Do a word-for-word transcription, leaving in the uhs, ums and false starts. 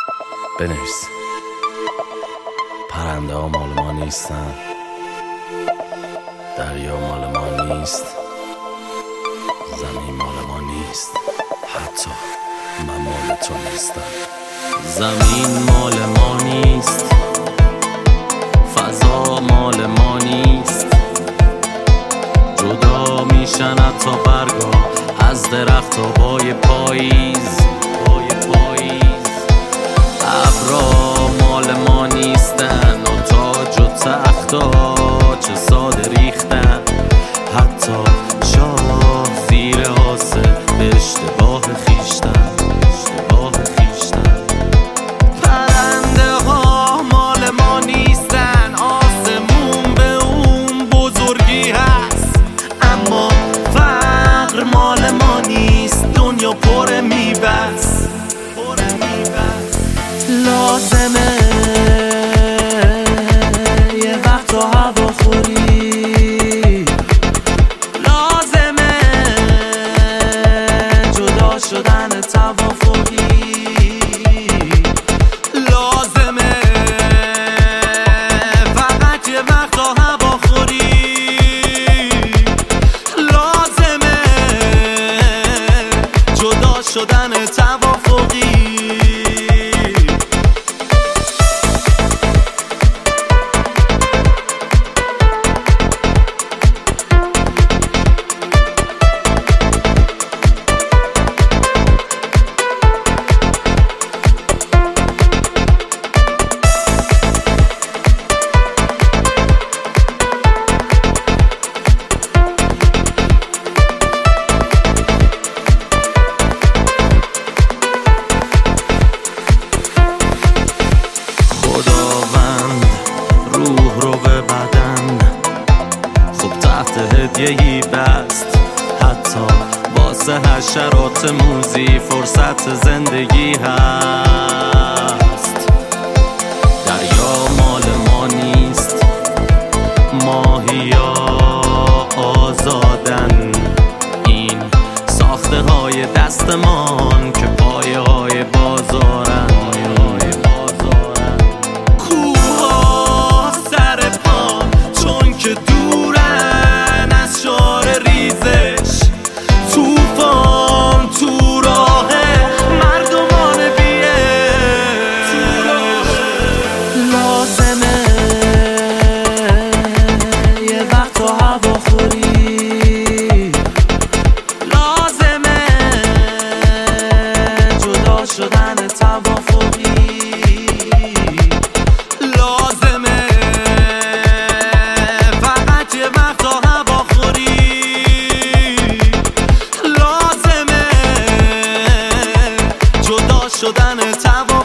بنویس. پرنده ها مال ما نیستن، دریا مال ما نیست، زمین مال ما نیست، حتی من مال تو نیستم. زمین مال ما نیست، فضا مال ما نیست، جدا میشن حتی برگا از درخت و بای پاییز. بای پاییز ابرا مال ما نیستن و تاج و تختا چه ساده ریختن، حتی شاه زیر آسه به اشتباه خیشتن. اشتباه خیشتن پرنده ها مال ما نیستن، آسمون به اون بزرگی هست، اما فقر مال ما نیست، دنیا پر میبست. لازمه یه وقت تو هوا خوری، لازمه جدا شدن توافقی، لازمه فقط یه وقت تو هوا خوری، لازمه جدا شدن توافقی. هدیه‌ای بست، حتی واسه حشرات موزی فرصت زندگی هست. دریا مال ما نیست، ماهیا آزادن، این ساخته های دستمان که پایه های بازارن. کوها سر پا چون که دورن از شعار ریزش، توفان تو راه مردمان بیه. لازمه یه وقت تو هوا خوری، لازمه جدا شدن توافقی، لازمه فقط یه وقت تو هوا خوری، لازمه جدا شدن توافقی.